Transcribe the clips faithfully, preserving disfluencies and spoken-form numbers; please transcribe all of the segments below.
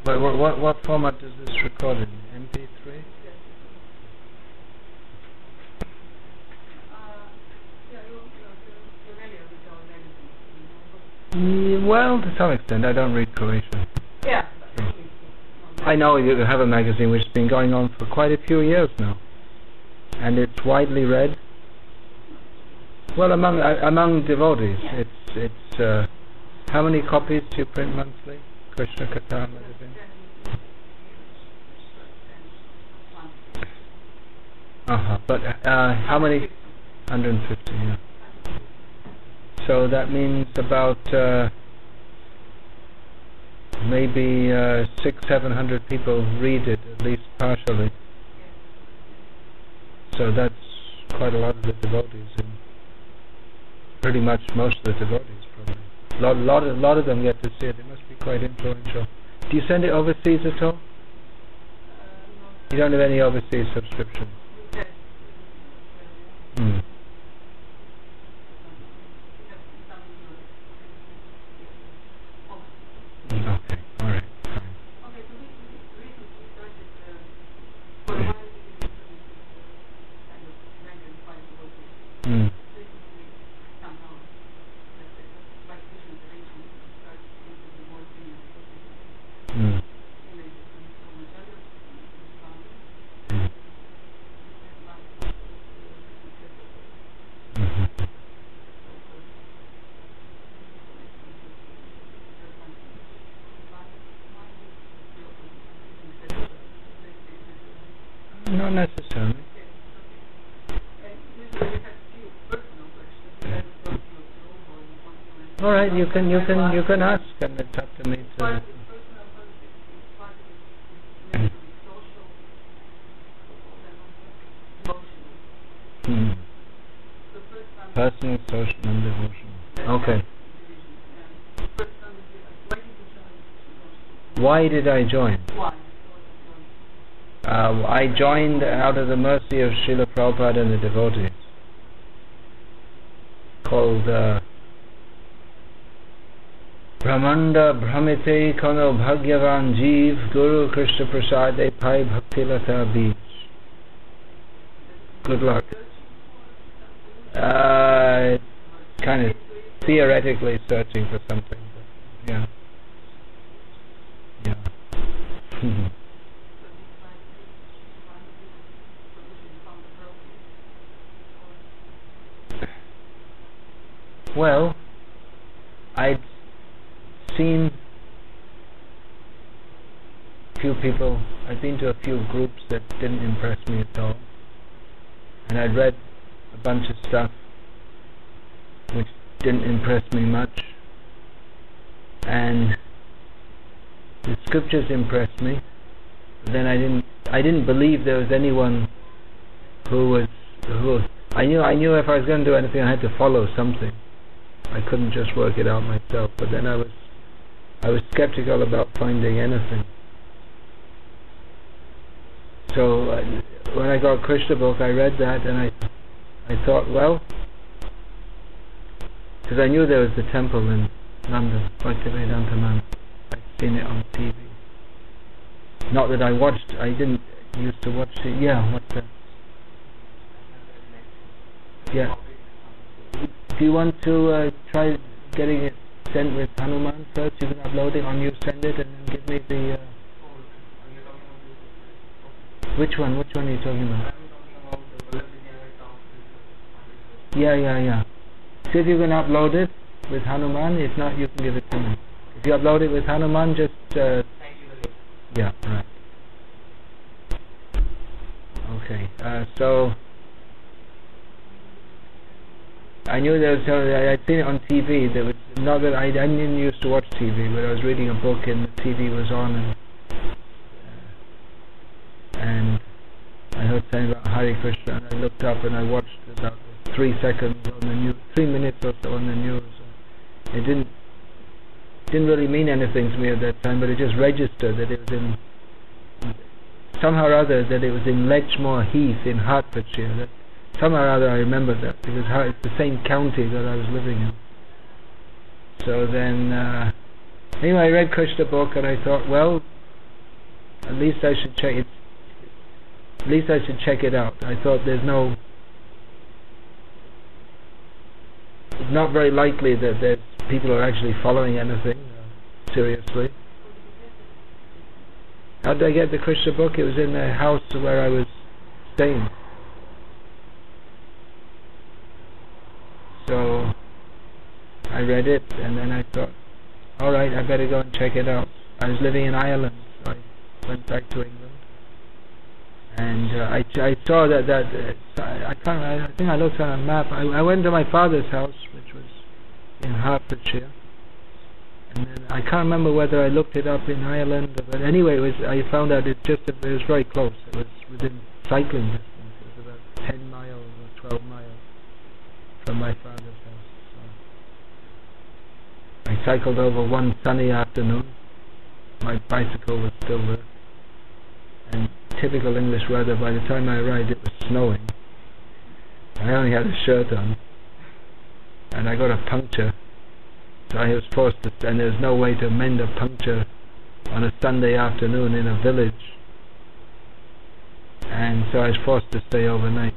But what, what, what format does this record in? M P three? Yeah, well, to some extent. I don't read Croatian. Yeah. I know you have a magazine which has been going on for quite a few years now, and it's widely read. Well, among uh, among devotees, yeah. it's it's. Uh, how many copies do you print monthly? Krishna Katha magazine. Uh huh. But uh, how many? one hundred fifty. Yeah. So that means about. Uh, Maybe uh, six, seven hundred people read it, at least partially. So that's quite a lot of the devotees, and pretty much most of the devotees, probably. A lot, lot, of, lot of them get to see it. It must be quite influential. Do you send it overseas at all? You don't have any overseas subscription? Hmm. Okay, all right, fine. Mm. Mm. Mm. Mm-hmm. Not necessarily. All right, you can you can you can ask, and it's up to me to. Hmm. Personal, social, and devotional. Okay. Why did I join? Uh, I joined out of the mercy of Srila Prabhupada and the devotees, called uh, Brahmanda Brahmite Kono Bhagyavan Jeev Guru Krishna Prasade Pai Bhaktilata Beach. Good luck. Uh, kind of theoretically searching for something, but yeah. Yeah. Well, I'd seen a few people, I'd been to a few groups that didn't impress me at all, and I'd read a bunch of stuff which didn't impress me much, and the scriptures impressed me, but then I didn't I didn't believe there was anyone who was who I knew I knew if I was going to do anything I had to follow something. I couldn't just work it out myself, but then I was I was skeptical about finding anything. So uh, when I got Krishna book, I read that and I I thought, well, because I knew there was the temple in London, Bhaktivedanta Man. I'd seen it on T V. Not that I watched, I didn't used to watch it. Yeah, what's that? Yeah. Do you want to uh, try getting it sent with Hanuman first? You can upload it on you, send it, and then give me the... Uh, which one? Which one are you talking about? Yeah, yeah, yeah. See if you can upload it with Hanuman. If not, you can give it to me. If you upload it with Hanuman, just... Uh, yeah, right. Okay, uh, so... I knew there was, uh, I'd seen it on T V. There was not that I, I didn't used to watch T V, but I was reading a book and the T V was on, and, uh, and I heard something about Hare Krishna, and I looked up and I watched about three seconds on the news, three minutes or so on the news. It didn't didn't really mean anything to me at that time, but it just registered that it was in somehow or other that it was in Lechmore Heath in Hertfordshire. That somehow or other I remembered that because it's the same county that I was living in. So then, uh, anyway, I read Krishna book and I thought, well, at least I should check it. At least I should check it out. I thought there's no. It's not very likely that there's people are actually following anything uh, seriously. How did I get the Krishna book? It was in the house where I was staying. So I read it, and then I thought, all right, I better go and check it out. I was living in Ireland, so I went back to England, and uh, I, I saw that that uh, I can't. I think I looked on a map. I, I went to my father's house, which was in Hertfordshire, and then I can't remember whether I looked it up in Ireland, but anyway, it was. I found out it just it was very close. It was within cycling distance. It was about ten miles or twelve miles from my father's house. So I cycled over one sunny afternoon. My bicycle was still there, and typical English weather. By the time I arrived, it was snowing. I only had a shirt on, and I got a puncture. So I was forced to, and there's no way to mend a puncture on a Sunday afternoon in a village, and so I was forced to stay overnight.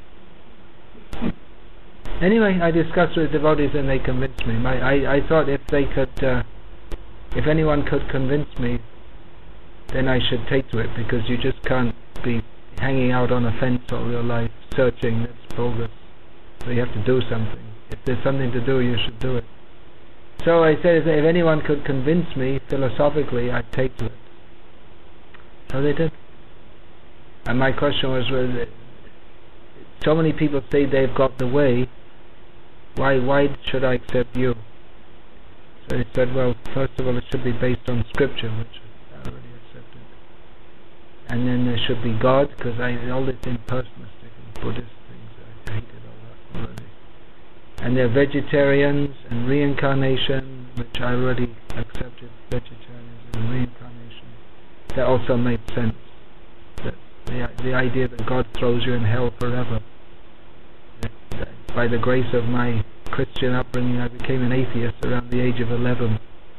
Anyway, I discussed with devotees, and they convinced me. My, I, I thought if they could, uh, if anyone could convince me, then I should take to it, because you just can't be hanging out on a fence all your life, searching. That's bogus. So you have to do something. If there's something to do, you should do it. So I said, if anyone could convince me philosophically, I'd take to it. So they did. And my question was, well, so many people say they've got the way, why why should I accept you? So he said, well, first of all, it should be based on scripture, which I already accepted. And then there should be God, because I all this impersonalistic and Buddhist things, I hated all that already. And they're vegetarians and reincarnation, which I already accepted, vegetarianism and reincarnation. That also made sense. That the, the idea that God throws you in hell forever. That, that by the grace of my Christian upbringing, I became an atheist around the age of eleven.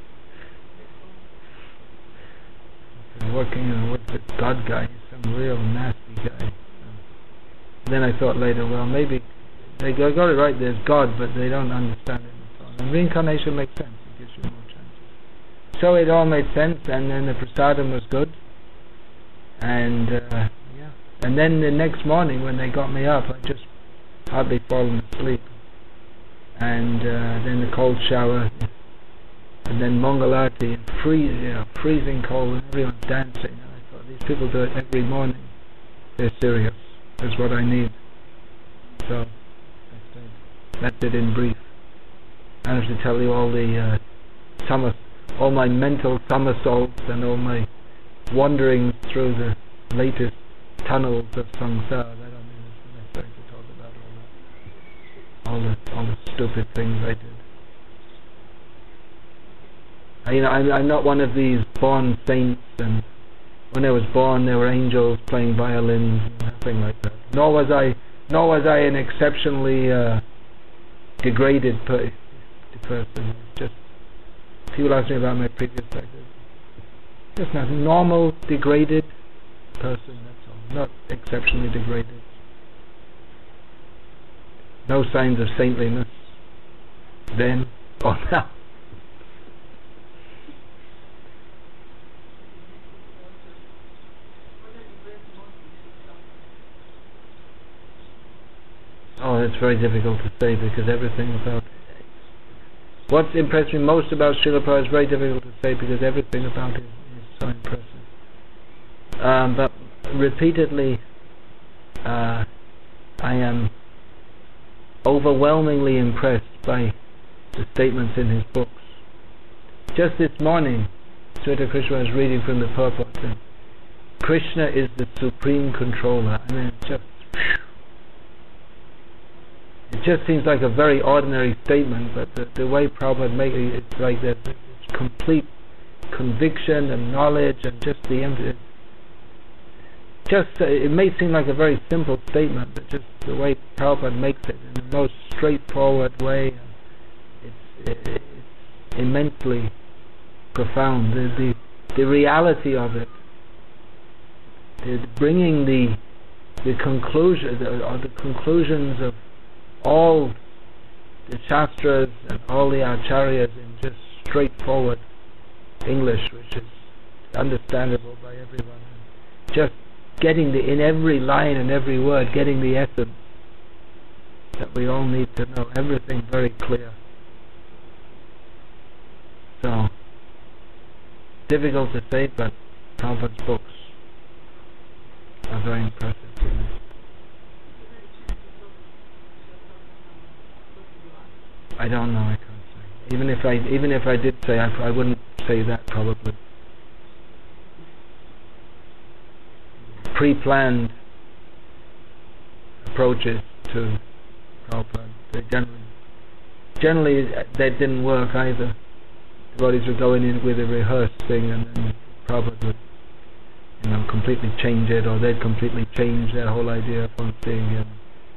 And working you know, with this God guy, he's some real nasty guy. And then I thought later, well, maybe they got it right, there's God, but they don't understand it. And, so on. And reincarnation makes sense, it gives you more chances. So it all made sense, and then the prasadam was good. And uh, yeah, and then the next morning when they got me up, I just hardly fallen asleep. And uh, then the cold shower, and then Mangalarti, and freeze, you know, freezing cold, and everyone's dancing. And I thought, these people do it every morning. They're serious. That's what I need. So I said, that's it in brief. I have to tell you all the uh, summer, all my mental somersaults and all my wanderings through the latest tunnels of samsara. I don't think it's necessary to talk about all that. All the all the stupid things I did. I, you know, I'm, I'm not one of these born saints, and when I was born there were angels playing violins, nothing like that. Nor was I, nor was I an exceptionally uh, degraded per person. Just people ask me about my previous life. Just not normal, degraded person, that's all. Not exceptionally degraded. No signs of saintliness then or now. Oh, it's very difficult to say, because everything about what's impressed me most about Srila Prabhupada is very difficult to say, because everything about it is so impressive. Um, but repeatedly, uh, I am overwhelmingly impressed by the statements in his books. Just this morning, Srila Krishna was reading from the purport, and Krishna is the supreme controller. I mean, just it just seems like a very ordinary statement, but the, the way Prabhupada makes it, it's like that it's complete conviction and knowledge, and just the emphasis. Just uh, it may seem like a very simple statement, but just the way Prabhupada makes it in the most straightforward way, it's, it, it's immensely profound. The, the the reality of it the bringing the the conclusion the, or the conclusions of all the Shastras and all the Acharyas in just straightforward English, which is understandable by everyone. Just getting the, in every line and every word, getting the essence that we all need to know. Everything very clear. So, difficult to say, but Prabhupada's books are very impressive to me. I don't know, I can't say. Even if I, even if I did say, I, I wouldn't say that probably. Pre-planned approaches to Prabhupada, they generally, generally that didn't work either. Devotees would go in with a rehearsed thing, and then Prabhupada would, you know, completely change it, or they'd completely change their whole idea upon seeing him.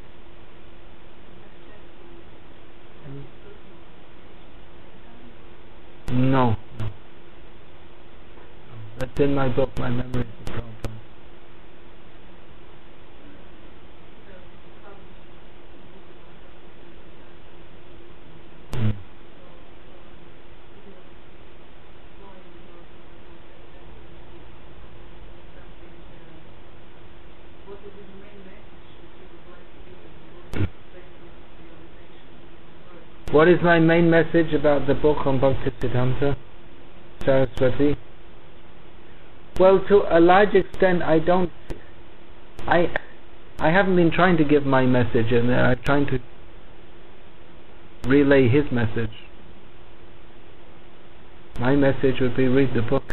No, no. That's in my book, My Memories of Prabhupada. Mm. What is my main message about the book on Bhaktisiddhanta Saraswati? Well, to a large extent, I don't. I I haven't been trying to give my message in there. I'm trying to relay his message. My message would be read the book.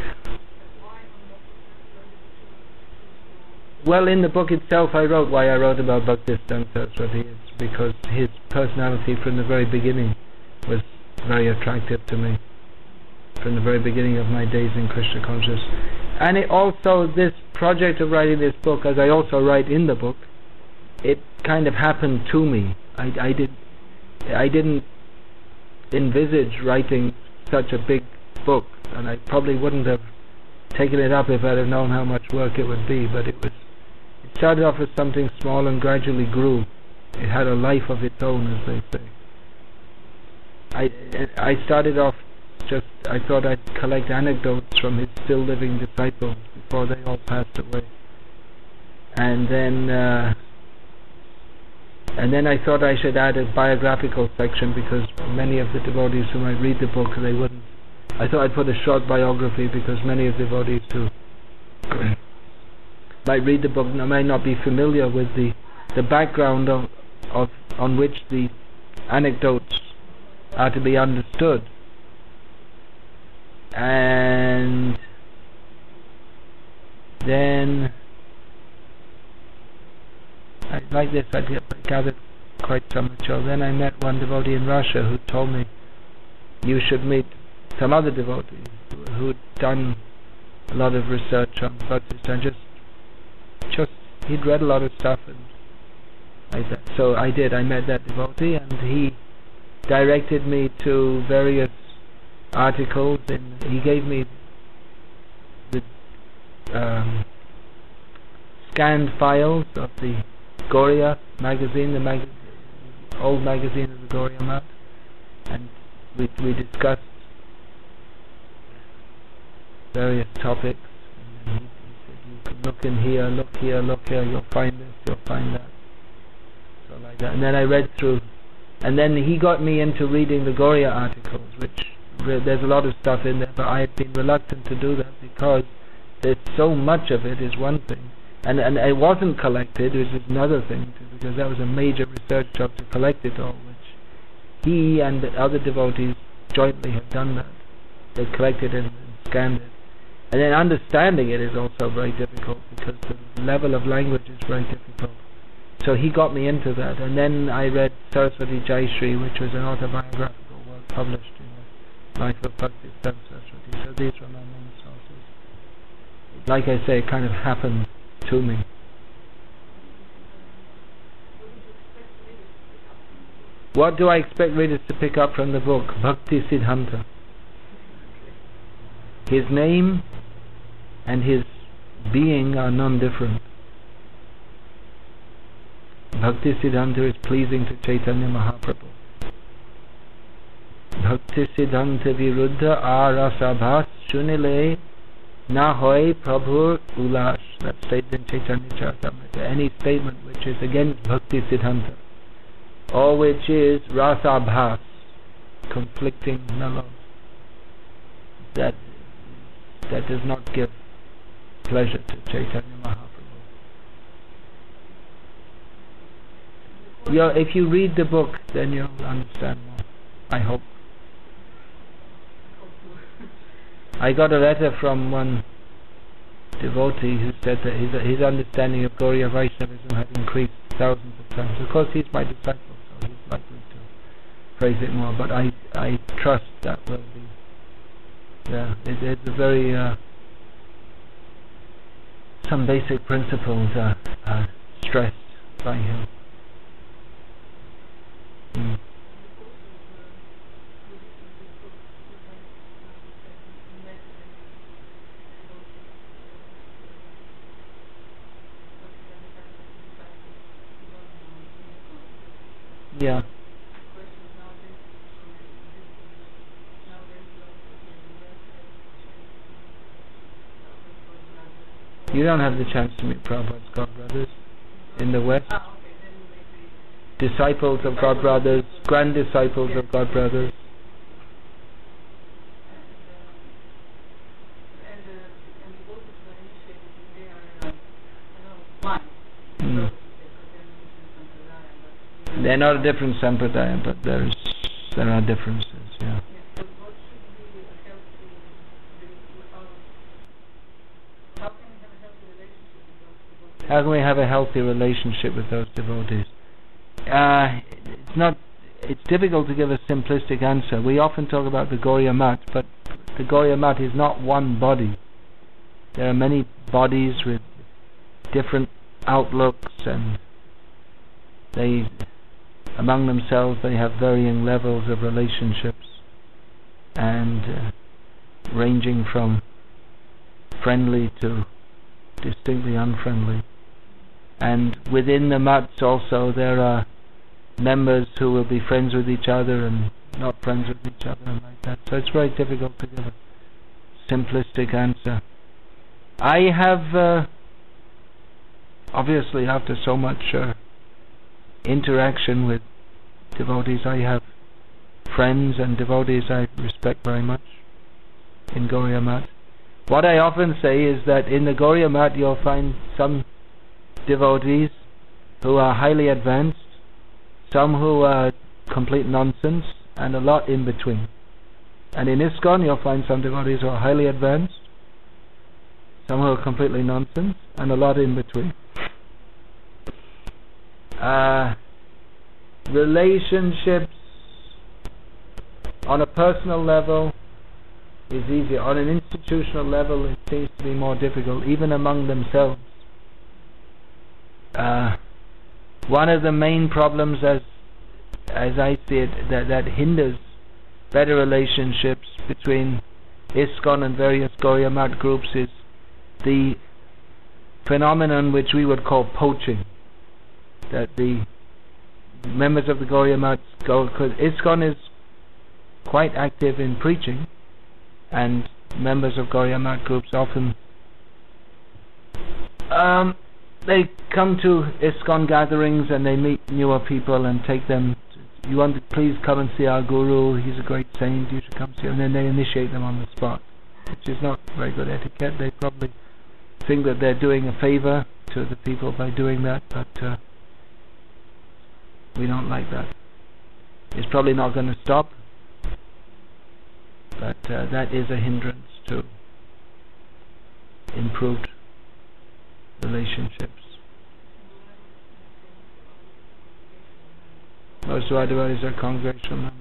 Well, in the book itself, I wrote why I wrote about Bhaktisiddhanta Saraswati. It's because his personality from the very beginning was very attractive to me. From the very beginning of my days in Krishna consciousness. And it also, this project of writing this book, as I also write in the book, it kind of happened to me. I, I, did, I didn't envisage writing such a big book, and I probably wouldn't have taken it up if I'd have known how much work it would be, but it was, it started off as something small and gradually grew. It had a life of its own, as they say. I, I started off just, I thought I'd collect anecdotes from his still living disciples before they all passed away. And then, uh, and then I thought I should add a biographical section, because many of the devotees who might read the book, they wouldn't. I thought I'd put a short biography, because many of the devotees who might read the book might not be familiar with the the background of, of on which the anecdotes are to be understood. And then, I, like this, I gathered quite some material. Then I met one devotee in Russia who told me you should meet some other devotees who'd done a lot of research on Bhaktisiddhanta. Just, just he'd read a lot of stuff, and like that. So I did. I met that devotee, and he directed me to various articles, and he gave me the um, scanned files of the Gauriya magazine, the mag old magazine of the Gauriya Math, and we, we discussed various topics. And he, he said, you can look in here, look here, look here, you'll find this, you'll find that. So like that. And then I read through, and then he got me into reading the Gauriya articles, which there's a lot of stuff in there, but I had been reluctant to do that because there's so much of it is one thing, and and it wasn't collected, which is another thing too, because that was a major research job to collect it all, which he and the other devotees jointly have done that. They collected it and scanned it, and then understanding it is also very difficult because the level of language is very difficult. So he got me into that, and then I read Saraswati Jayashree, which was an autobiographical work published Life of Bhaktisiddhanta Saraswati. So these were my main sources. Like I say, it kind of happened to me. What do I expect readers to pick up from the book? Bhaktisiddhanta. His name and his being are non-different. Bhakti Siddhanta is pleasing to Chaitanya Mahaprabhu. Bhakti Siddhanta Viruddha Arasabhas Shunile Na Hoy Prabhur Ulash. That's stated in Chaitanya Charitamrita. Any statement which is against Bhakti Siddhanta, or which is Rasabhas, conflicting mellows, that that does not give pleasure to Chaitanya Mahaprabhu. You know, if you read the book, then you'll understand more, I hope. I got a letter from one devotee who said that his, his understanding of Gauriya Vaishnavism had increased thousands of times. Of course, he's my disciple, so he's likely to praise it more, but I, I trust that will be, yeah, it, it's a very, uh, some basic principles are, are stressed by him. Mm. Yeah. You don't have the chance to meet Prabhupada's God brothers in the West. Disciples of God brothers, grand disciples of God brothers. Mm. They're not a different sampradaya, but there's there are differences. Yeah. How can we have a healthy relationship with those devotees? Uh, it's not. It's difficult to give a simplistic answer. We often talk about the Gauriya Mat, but the Gauriya Mat is not one body. There are many bodies with different outlooks, and they, among themselves, they have varying levels of relationships, and uh, ranging from friendly to distinctly unfriendly. And within the mats also there are members who will be friends with each other and not friends with each other and like that. So it's very difficult to give a simplistic answer. I have, uh, obviously after so much uh, interaction with devotees, I have friends and devotees I respect very much in Gauriya Mat. What I often say is that in the Gauriya Mat you'll find some devotees who are highly advanced, some who are complete nonsense, and a lot in between. And in ISKCON you'll find some devotees who are highly advanced, some who are completely nonsense, and a lot in between. Uh, relationships on a personal level is easier. On an institutional level it seems to be more difficult, even among themselves. Uh, one of the main problems, as as I see it, that, that hinders better relationships between ISKCON and various Gauriya Mat groups is the phenomenon which we would call poaching. That the members of the Gauriya Mat go, because ISKCON is quite active in preaching, and members of Gauriya Mat groups often um, they come to ISKCON gatherings and they meet newer people and take them to, you want to please come and see our Guru, he's a great saint, you should come see him, and then they initiate them on the spot, which is not very good etiquette. They probably think that they're doing a favor to the people by doing that, but uh, we don't like that. It's probably not going to stop, but uh, that is a hindrance to improved relationships. Most of our devotees are congregational members.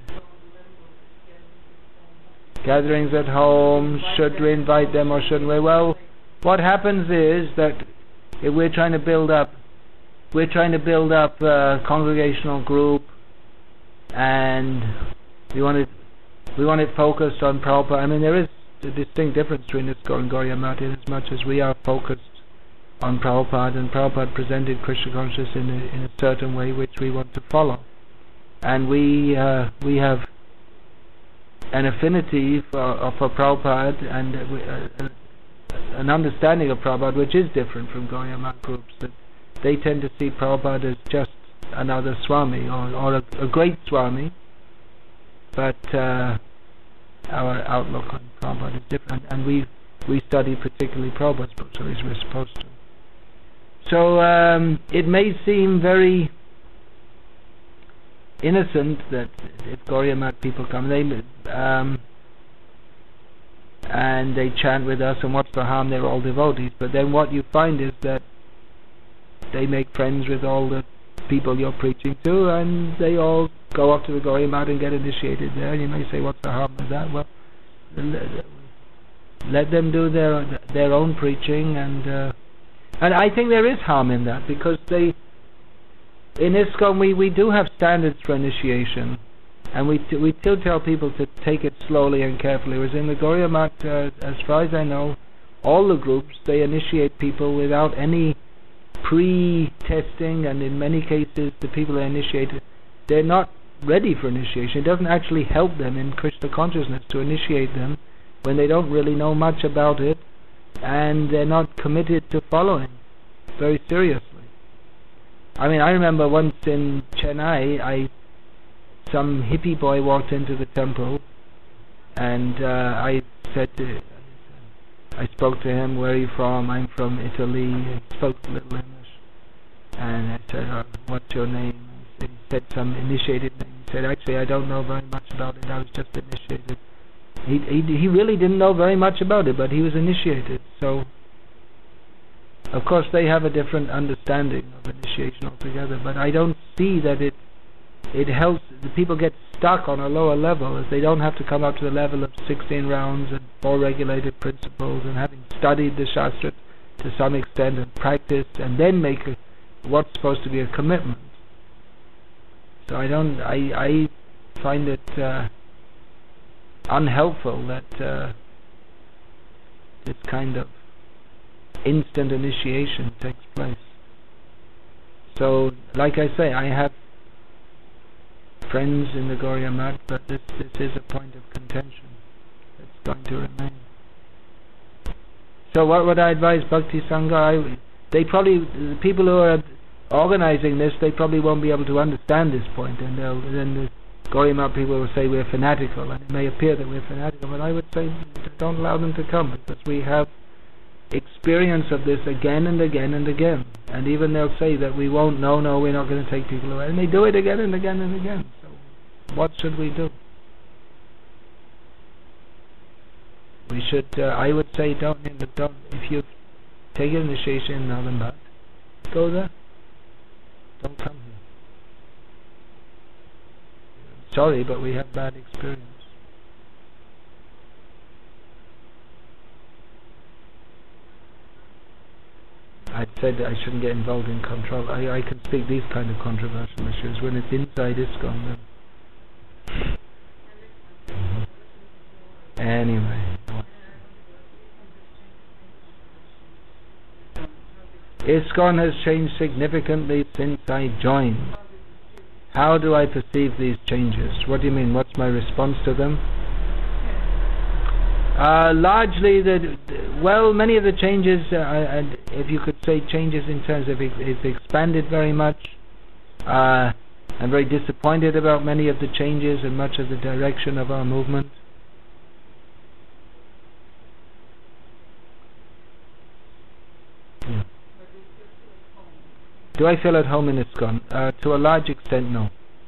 Yeah. Gatherings at home, should we invite them or shouldn't we? Well, what happens is that if we're trying to build up, we're trying to build up a congregational group, and we want it, we want it focused on Prabhupada. I mean, there is a distinct difference between ISKCON and Gauriya Math in as much as we are focused on Prabhupada, and Prabhupada presented Krishna consciousness in a, in a certain way which we want to follow. And we uh, we have an affinity for, uh, for Prabhupada and uh, we, uh, an understanding of Prabhupada which is different from Gauriya Math groups. That they tend to see Prabhupada as just another Swami or, or a, a great Swami, but uh, our outlook on Prabhupada is different, and we we study particularly Prabhupada's books, at least we're supposed to. So um, it may seem very innocent that if Gauriya Math people come, they um, and they chant with us, and what's the harm? They're all devotees. But then what you find is that they make friends with all the people you're preaching to, and they all go up to the Gauriya Math and get initiated there. And you may say, what's the harm with that? Well, let them do their their own preaching, and uh, and I think there is harm in that, because they in ISKCON we, we do have standards for initiation, and we t we still tell people to take it slowly and carefully. Whereas in the Gauriya Math, uh, as far as I know, all the groups, they initiate people without any pre-testing, and in many cases the people they initiated, they're not ready for initiation. It doesn't actually help them in Krishna consciousness to initiate them when they don't really know much about it, and they're not committed to following very seriously. I mean, I remember once in Chennai, I some hippie boy walked into the temple, and uh, I said to, I spoke to him, where are you from? I'm from Italy. He spoke a little English, and I said, oh, what's your name? He said some initiated name. He said, actually, I don't know very much about it. I was just initiated. He, he, he really didn't know very much about it, but he was initiated. So, of course, they have a different understanding of initiation altogether, but I don't see that it it helps. The people get stuck on a lower level, as they don't have to come up to the level of sixteen rounds and four regulated principles, and having studied the Shastra to some extent and practiced, and then make a, what's supposed to be a commitment. So I don't, I, I find it uh, unhelpful that uh, this kind of instant initiation takes place. So, like I say, I have friends in the Gauriya Math, but this this is a point of contention that's going to remain. So, what would I advise Bhakti Sangha? I, they probably, the people who are organizing this, they probably won't be able to understand this point, and they'll, then the Gauriya Math people will say we're fanatical, and it may appear that we're fanatical, but I would say don't allow them to come, because we have experience of this again and again and again, and even they'll say that we won't, no, no, we're not going to take people away, and they do it again and again and again. So what should we do? We should, uh, I would say, don't, don't, if you take an initiation in another math, go there. Don't come here. Sorry, but we have bad experience. I said that I shouldn't get involved in control. I, I can speak these kind of controversial issues when it's inside ISKCON. Mm-hmm. Anyway. ISKCON has changed significantly since I joined. How do I perceive these changes? What do you mean? What's my response to them? Uh, largely, the well, many of the changes, uh, and if you could say changes in terms of it, it's expanded very much. Uh, I'm very disappointed about many of the changes and much of the direction of our movement. Yeah. Do I feel at home in ISKCON? Uh, to a large extent, no.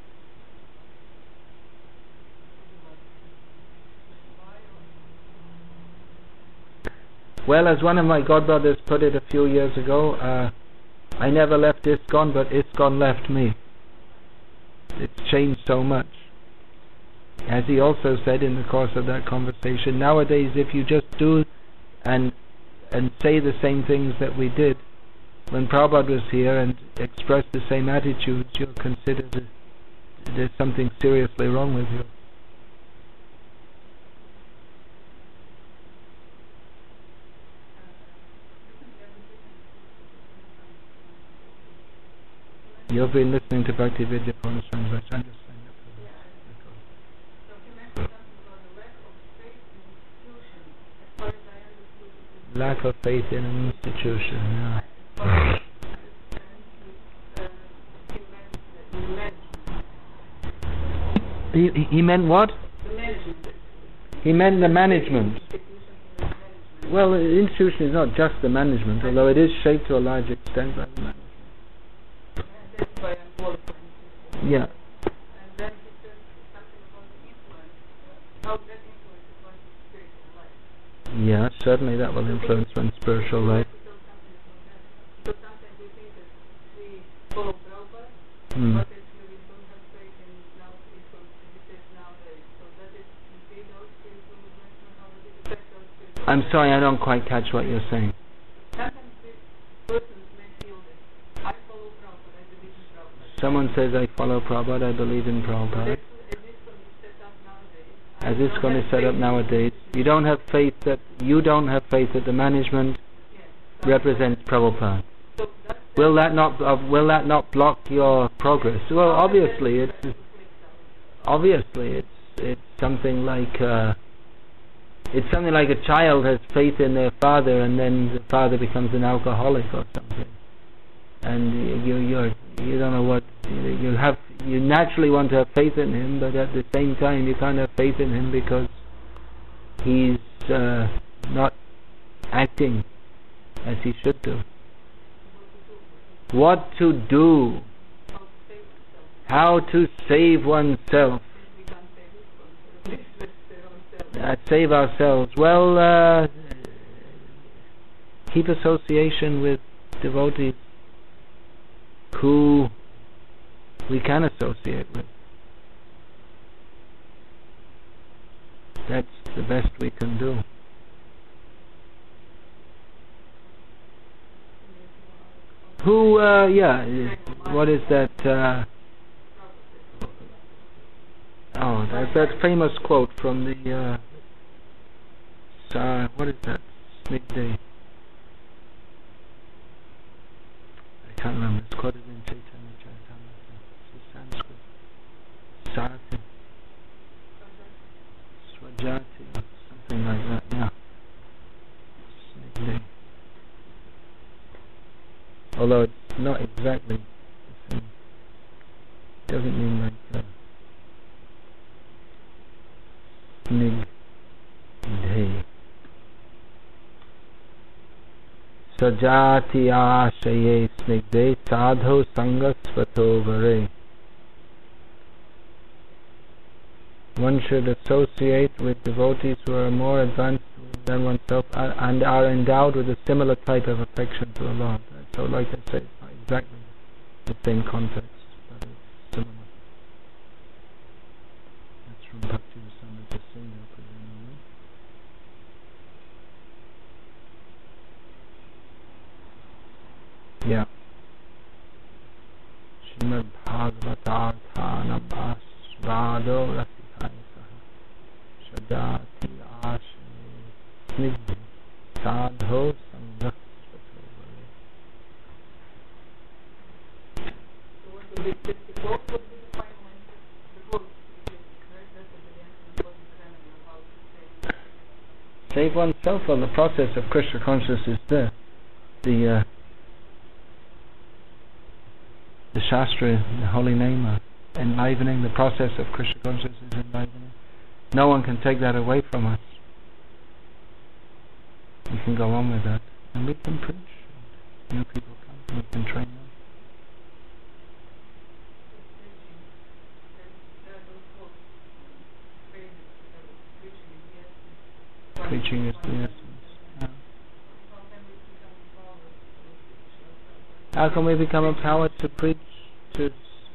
Well, as one of my godbrothers put it a few years ago, uh, I never left ISKCON, but ISKCON left me. It's changed so much. As he also said in the course of that conversation, nowadays if you just do and and say the same things that we did when Prabhupada was here and express the same attitudes, you're considered that there's something seriously wrong with you. You've been listening to Bhakti Vidya Purna translation. I'm just saying that. Lack of faith in an institution, yeah. He, he meant what? He meant the management. Well, the institution is not just the management, although it is shaped to a large extent by the management. Yeah. Yeah, certainly that will influence one's spiritual life. Hmm. I'm sorry, I don't quite catch what you're saying. Someone says, I follow Prabhupada, I believe in Prabhupada. As it's going to set up nowadays, you don't have faith that you don't have faith that the management represents Prabhupada. Will that not uh, will that not block your progress? Well, obviously, it's obviously it's it's something like uh, it's something like a child has faith in their father, and then the father becomes an alcoholic or something, and you you're you don't know what you have. You naturally want to have faith in him, but at the same time, you can't have faith in him because he's uh, not acting as he should do. What to do? How to save oneself? Uh, save ourselves. Well, uh, keep association with devotees who we can associate with. That's the best we can do. Who, uh, yeah, what is that, uh, oh, that's that famous quote from the, uh, uh what is that, Snigdha? I can't remember, it's quoted in Chaitanya Charitamrita, it's Sanskrit, Sati, Swajati, something like that, yeah, Snigdha. Although it's not exactly the same. It doesn't mean like uh, Snigdhe. Sajati ashaye snigdhe sadho sangasvato vare. One should associate with devotees who are more advanced than oneself and are endowed with a similar type of affection to the Lord. So, like I say, it's not exactly the same context, but it's similar. That's from Bhakti Rasamrita Sindhu, presumably. Yeah. Srimad Bhagavatarthanam asvado rasikaisaha shadati ashane snigdhi sadho sangha. Save oneself. Well, the process of Krishna consciousness is there. The uh, the Shastra, the holy name, are enlivening. The process of Krishna consciousness is enlivening. No one can take that away from us. We can go on with that, and we can preach. New people come, and we can train them. Preaching is the essence. Yeah. How can we become empowered to preach? To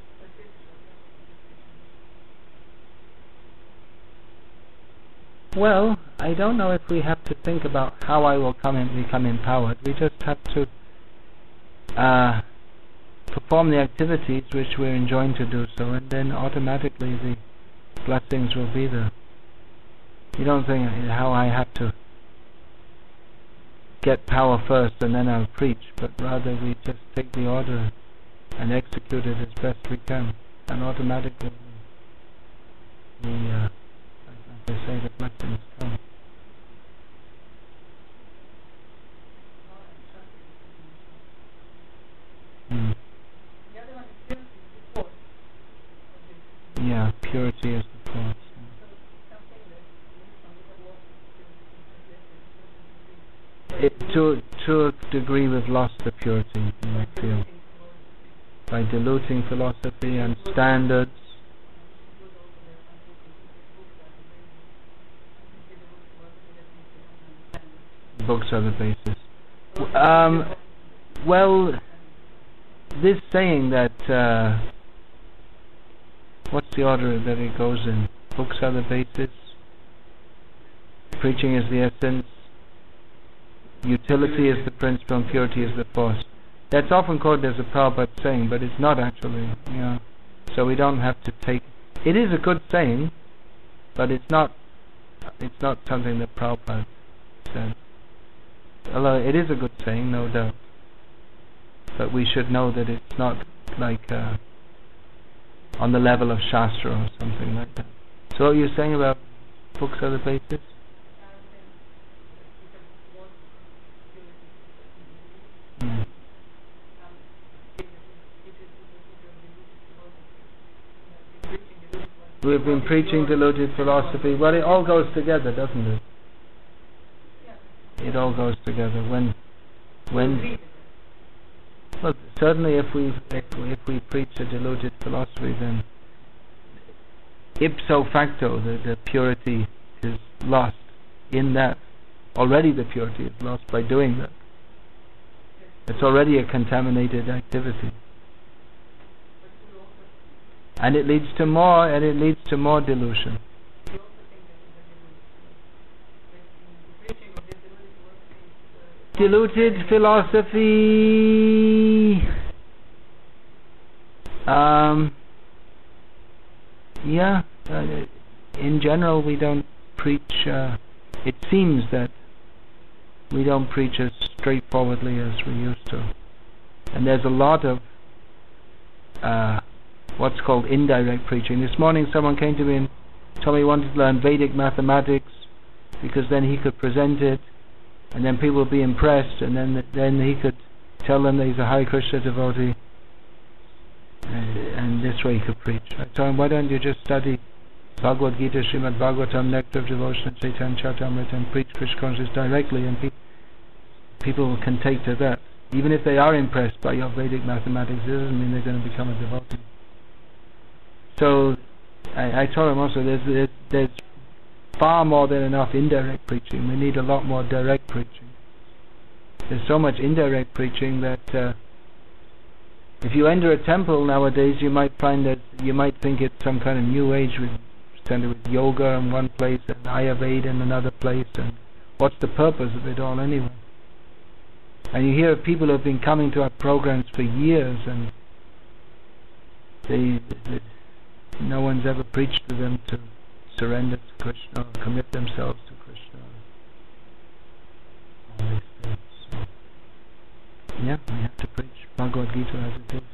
well, I don't know if we have to think about how I will come and become empowered. We just have to uh, perform the activities which we're enjoying to do so, and then automatically the blessings will be there. You don't think how I have to get power first and then I'll preach, but rather we just take the order and execute it as best we can, and automatically we, we uh, like I say, the blessings come. Mm. Yeah, purity is the force. It, to to a degree, we've lost the purity, you might feel, by diluting philosophy and standards. Books are the basis. Um, well, this saying that, uh, what's the order that it goes in? Books are the basis, preaching is the essence, utility is the principle, and purity is the force. That's often quoted as a Prabhupada saying, but it's not actually. You know. So we don't have to take. It is a good saying, but it's not. It's not something that Prabhupada said. Although it is a good saying, no doubt. But we should know that it's not like uh, on the level of Shastra or something like that. So what you're saying about books are the basis? Mm. We've been preaching diluted philosophy. Well, it all goes together, doesn't it? It all goes together. When, when, well, certainly if we if we, if we preach a diluted philosophy, then ipso facto the, the purity is lost in that. Already the purity is lost by doing that. It's already a contaminated activity. And it leads to more, and it leads to more delusion. Diluted philosophy, um, yeah, uh, in general we don't preach, uh, it seems that we don't preach as straightforwardly as we used to. And there's a lot of uh, what's called indirect preaching. This morning someone came to me and told me he wanted to learn Vedic mathematics because then he could present it and then people would be impressed, and then then he could tell them that he's a Hare Krishna devotee, uh, and this way he could preach. I told him, why don't you just study Bhagavad Gita, Srimad Bhagavatam, Nectar of Devotion, Chaitanya Charitamrita, and preach Krishna consciousness directly, and pe people can take to that. Even if they are impressed by your Vedic mathematics, it doesn't mean they're going to become a devotee. So I, I told him also there's, there's, there's far more than enough indirect preaching. We need a lot more direct preaching. There's so much indirect preaching that uh, if you enter a temple nowadays, you might find that you might think it's some kind of new age with centered with yoga in one place and Ayurveda in another place, and what's the purpose of it all anyway? And you hear of people who have been coming to our programs for years, and they, they no one's ever preached to them to surrender to Krishna or commit themselves to Krishna. All these things. So, yeah, we have to preach Bhagavad Gita as it is.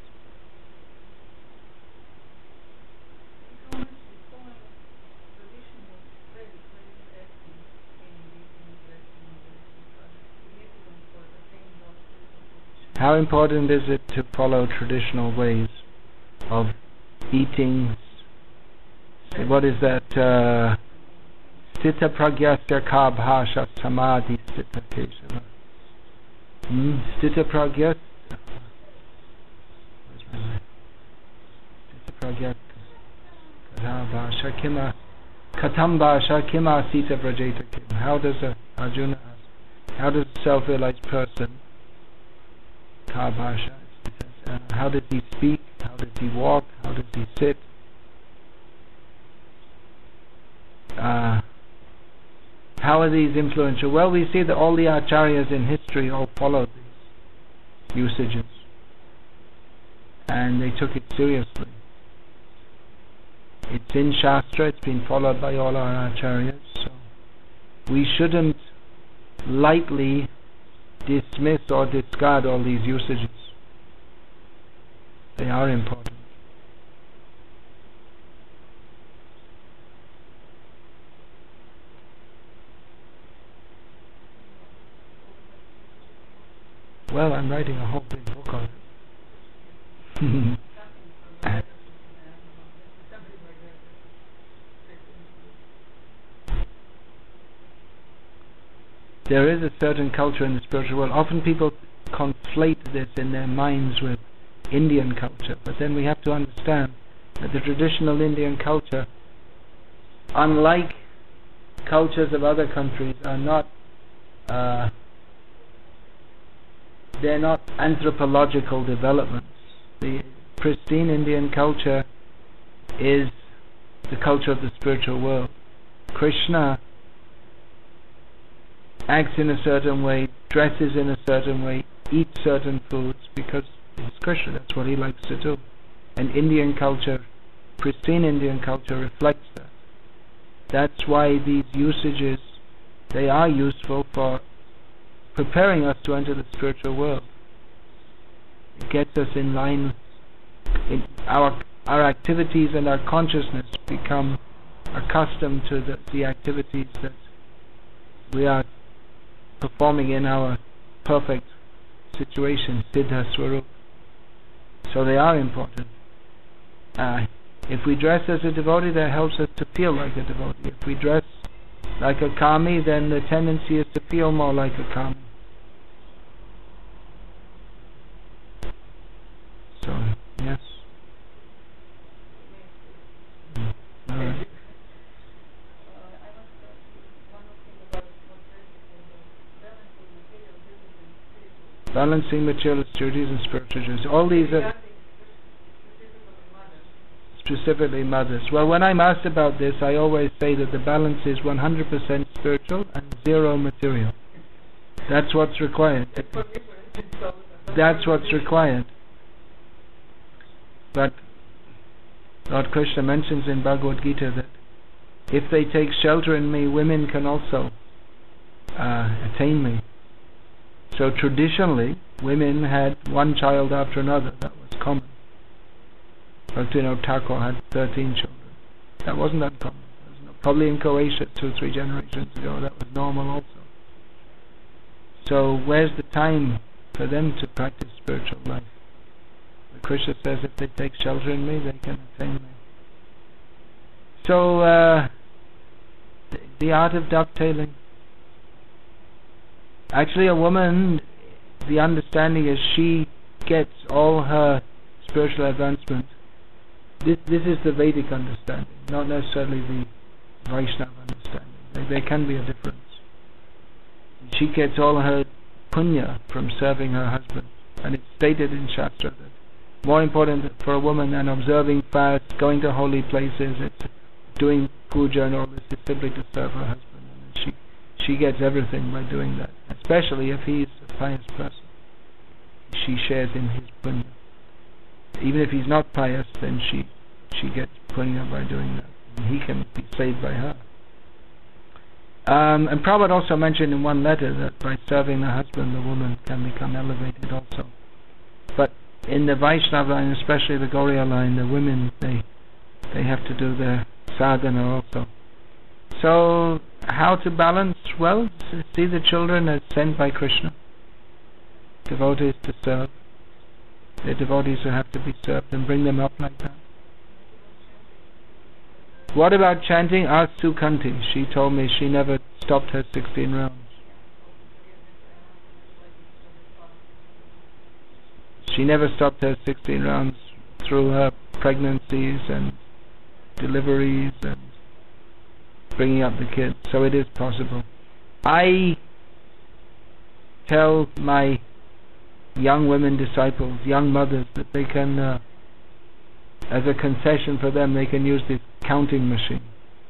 How important is it to follow traditional ways of eating? What is that? Stita pragyasya ka bhasha samadhi stita keshava. Stita pragyasya. Stita pragyasya ka bhasha kima katam bhasha kima sita prajeta kim. How does a Arjuna ask? How does a self-realized person, ka bhasha, uh, how does he speak? How does he walk? How does he sit? Uh, how are these influential? Well, we see that all the acharyas in history all followed these usages, and they took it seriously. It's in Shastra, it's been followed by all our acharyas, so we shouldn't lightly dismiss or discard all these usages. They are important. Well, I'm writing a whole big book on it. There is a certain culture in the spiritual world. Often people conflate this in their minds with Indian culture, but then we have to understand that the traditional Indian culture, unlike cultures of other countries, are not uh, they're not anthropological developments. The pristine Indian culture is the culture of the spiritual world. Krishna acts in a certain way, dresses in a certain way, eats certain foods because he's Krishna, that's what he likes to do. And Indian culture, pristine Indian culture reflects that. That's why these usages, they are useful for preparing us to enter the spiritual world. It gets us in line, in our our activities and our consciousness become accustomed to the, the activities that we are performing in our perfect situation, Siddha Swarup. So they are important. Uh, if we dress as a devotee, that helps us to feel like a devotee. If we dress like a kami, then the tendency is to feel more like a kami. So, yes. Mm. All right. Balancing materialist duties and spiritual duties. All these are specifically mothers. Well, when I'm asked about this, I always say that the balance is one hundred percent spiritual and zero material. That's what's required. That's what's required. But Lord Krishna mentions in Bhagavad Gita that if they take shelter in me, women can also uh, attain me. So traditionally, women had one child after another. That was common. Bhaktivinoda Thakur had thirteen children. That wasn't uncommon. That was probably in Croatia two, three generations ago, that was normal also. So where's the time for them to practice spiritual life? But Krishna says if they take shelter in me, they can attain me. So uh, the, the art of dovetailing. Actually, a woman, the understanding is she gets all her spiritual advancement. This, this is the Vedic understanding, not necessarily the Vaishnava understanding. There, there can be a difference. She gets all her punya from serving her husband. And it's stated in Shastra that more important for a woman than observing fasts, going to holy places, it's doing puja and all this, is simply to serve her husband. And she She gets everything by doing that, especially if he's a pious person. She shares in his punya. Even if he's not pious, then she she gets punya by doing that. And he can be saved by her. Um, and Prabhupada also mentioned in one letter that by serving the husband, the woman can become elevated also. But in the Vaishnava line, especially the Gauriya line, the women, they they have to do their sadhana also. So, how to balance? Well, see the children as sent by Krishna. Devotees to serve. They're devotees who have to be served, and bring them up like that. What about chanting? Ask Sukhanti. She told me she never stopped her sixteen rounds. She never stopped her sixteen rounds through her pregnancies and deliveries and bringing up the kids. So it is possible. I tell my young women disciples, young mothers, that they can, uh, as a concession for them, they can use this counting machine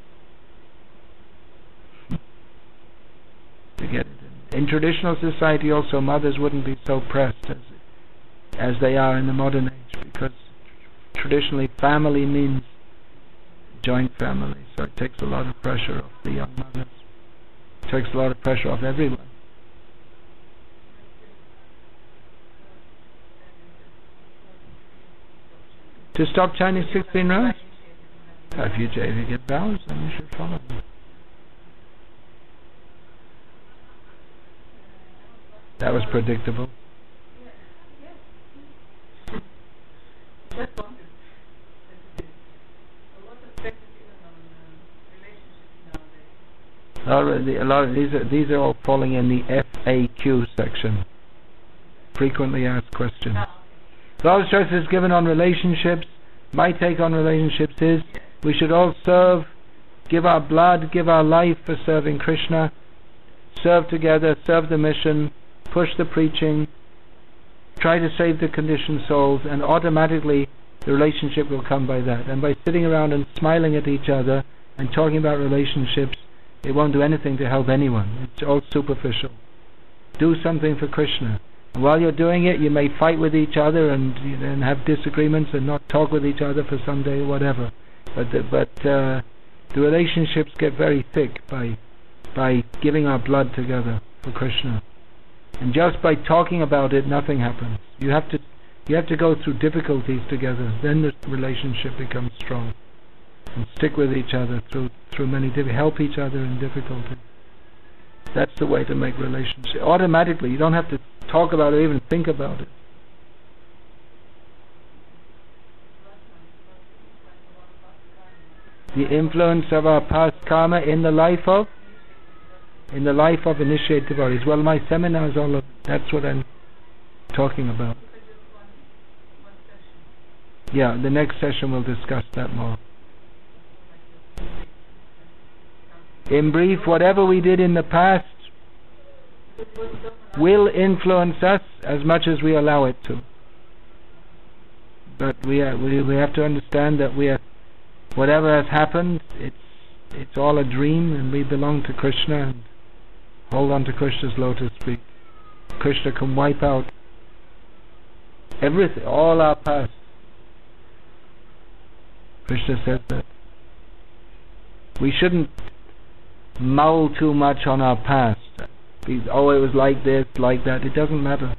to get it. In traditional society also, mothers wouldn't be so pressed as as they are in the modern age, because traditionally family means joint family, so it takes a lot of pressure off the young mothers. It takes a lot of pressure off everyone. To stop chanting sixteen rounds? If you, if you get vows, then you should follow them. That was predictable. Already, a lot of these are these are all falling in the F A Q section. Frequently asked questions. So all stress is given on relationships. My take on relationships is we should all serve, give our blood, give our life for serving Krishna, serve together, serve the mission, push the preaching, try to save the conditioned souls, and automatically the relationship will come by that. And by sitting around and smiling at each other and talking about relationships, it won't do anything to help anyone. It's all superficial. Do something for Krishna. And while you're doing it, you may fight with each other and, and have disagreements and not talk with each other for some day or whatever. But the, but uh, the relationships get very thick by by giving our blood together for Krishna. And just by talking about it, nothing happens. You have to you have to go through difficulties together. Then the relationship becomes strong. And stick with each other through through many difficulties. Help each other in difficulty. That's the way to make relationships. Automatically, you don't have to talk about it or even think about it. The influence of our past karma in the life of in the life of initiated devotees. Well, my seminar is all of that's what I'm talking about. Yeah, the next session we'll discuss that more. In brief, whatever we did in the past will influence us as much as we allow it to. But we are, we we have to understand that we are, whatever has happened, it's it's all a dream, and we belong to Krishna, and hold on to Krishna's lotus feet. Krishna can wipe out everything, all our past. Krishna says that we shouldn't mull too much on our past. Oh, it was like this, like that. It doesn't matter.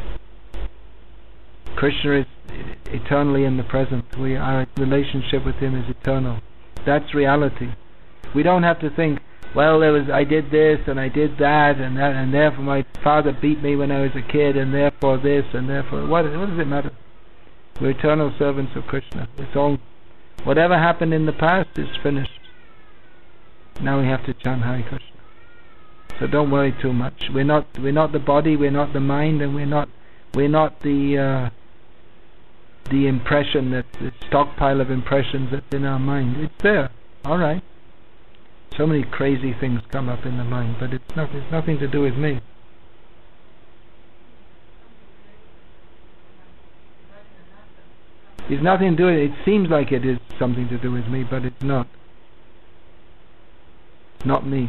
Krishna is eternally in the present. We, our relationship with him is eternal. That's reality. We don't have to think, well, there was I did this and I did that and that, and therefore my father beat me when I was a kid, and therefore this and therefore what? What does it matter? We're eternal servants of Krishna. It's all, whatever happened in the past is finished. Now we have to chant Hare Krishna. So don't worry too much. We're not we're not the body, we're not the mind, and we're not we're not the uh, the impression, that the stockpile of impressions that's in our mind. It's there. All right. So many crazy things come up in the mind, but it's not it's nothing to do with me. It's nothing to do with it. It seems like it is something to do with me, but it's not. It's not me.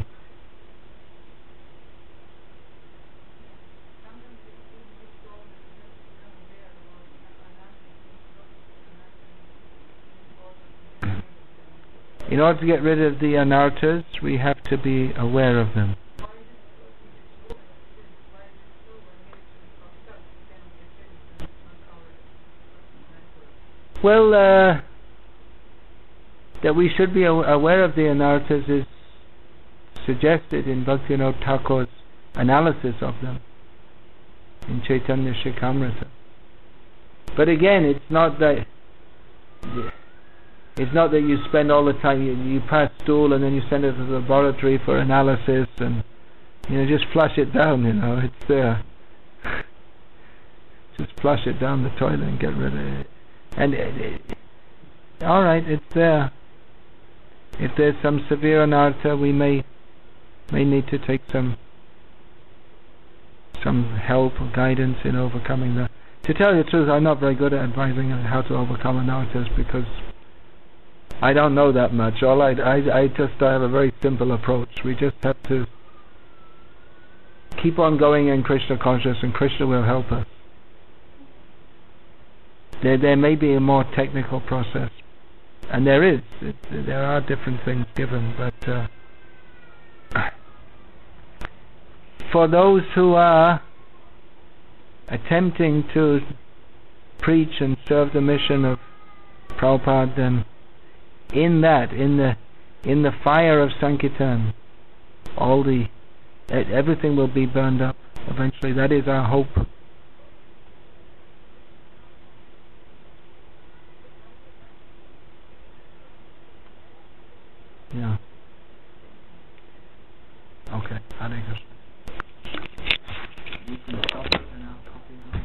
In order to get rid of the anarthas, we have to be aware of them. Well, uh, that we should be aware of the anarthas is suggested in Bhaktivinoda Thakur's analysis of them in Chaitanya Shikamrita. But again, it's not that it's not that you spend all the time, you, you pass stool and then you send it to the laboratory for analysis and, you know, just flush it down, you know, it's there. Just flush it down the toilet and get rid of it. And it, it, alright, it's there. If there's some severe anartha, we may may need to take some some help or guidance in overcoming that. To tell you the truth, I'm not very good at advising how to overcome anarthas, because I don't know that much. All I, I, I just I have a very simple approach. We just have to keep on going in Krishna consciousness, and Krishna will help us. There, there may be a more technical process, and there is. It, there are different things given, but uh, for those who are attempting to preach and serve the mission of Prabhupada, um, in that, in the in the fire of Sankirtan, all the e- everything will be burned up eventually. That is our hope. Yeah. Okay. Hare Krishna. You can stop it and I'll copy it.